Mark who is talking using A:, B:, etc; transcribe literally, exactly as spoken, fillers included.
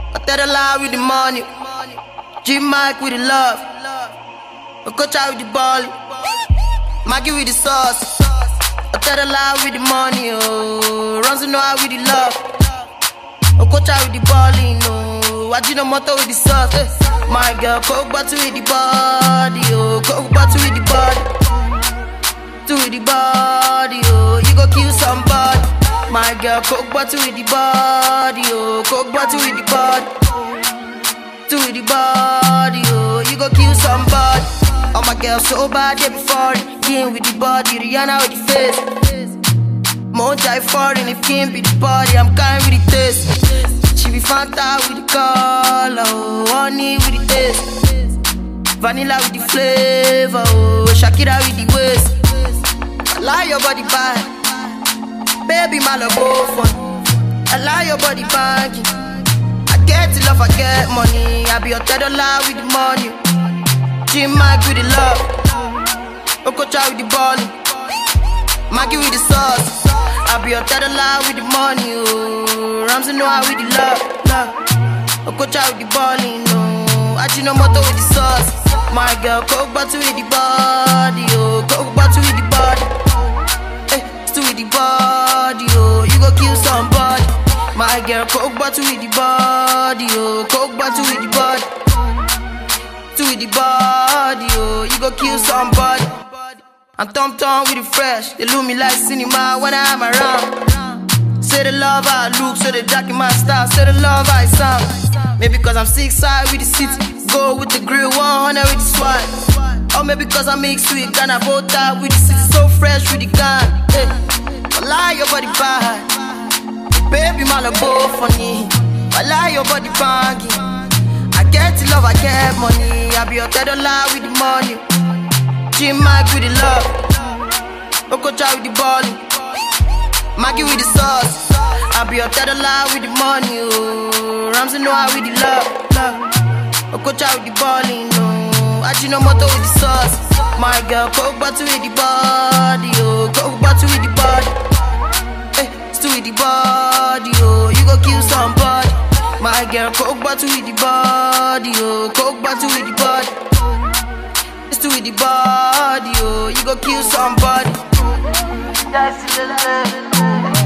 A: I tell the lie with the money. G Mike with the love. I coach out with the ball. Maggie with the sauce. I tell the lie with the money. Oh, runs to know how with the love. I coach out with the balling. Oh, I do no motor with the sauce. Eh. My girl, coke bottle with the body. Oh, coke bottle with the body. To with the body. Oh, you go kill somebody. My girl, coke bottle with the body. Oh, coke bottle with the body. To with the body. Oh, you go kill somebody. All my girls so bad, they be foreign. King with the body, Rihanna with the face. Moja foreign, if King be the body, I'm kind with the taste. She be Fanta with the color, oh, honey with the taste. Vanilla with the flavor, oh, Shakira with the waist. I like your body bad, baby, my love go fun. I like your body banking. I get the love, I get money. I be your third dollar with the money. G Mike with the love. Okocha with the ballin'. Maggie with the sauce. I be your third dollar with the money. Oh, Ramsey know how with the love. love. Okocha with the ballin'. Oh, Ajinomoto with the sauce. My girl, coke bottle with the body. Oh, coke bottle with the body. Eh, still with the body. Oh, you go kill somebody. My girl, coke bottle with the body. Oh, coke bottle with the body. To with the body, oh, you go kill somebody. I'm Tom Tom with the fresh. They look me like cinema when I'm around. Say the love I look, so they jack in my style. Say the love I sound. Maybe cause I'm six side with the city. Go with the grill, one hundred with the swag. Or maybe cause I mix with Ghana, both out with the city. So fresh with the gun. Hey, I lie your body bad. Baby, my love both funny. I lie your body banging. I get the love, I get money. I be your third dollar with the money. G Mike with the love. Okocha with the ballin'. Maggie with the sauce. I be your third dollar with the money. Oh, Ramsey know how with the love. love. Okocha with the ballin'. Oh, Ajinomoto with the sauce. My girl, coke bottle with the body. Oh, coke bottle with the body. Eh, still with the body. Oh, you go kill somebody. My girl, coke bottle with the body, oh, coke bottle with the body. It's to with the body, oh, you go kill somebody. That's it.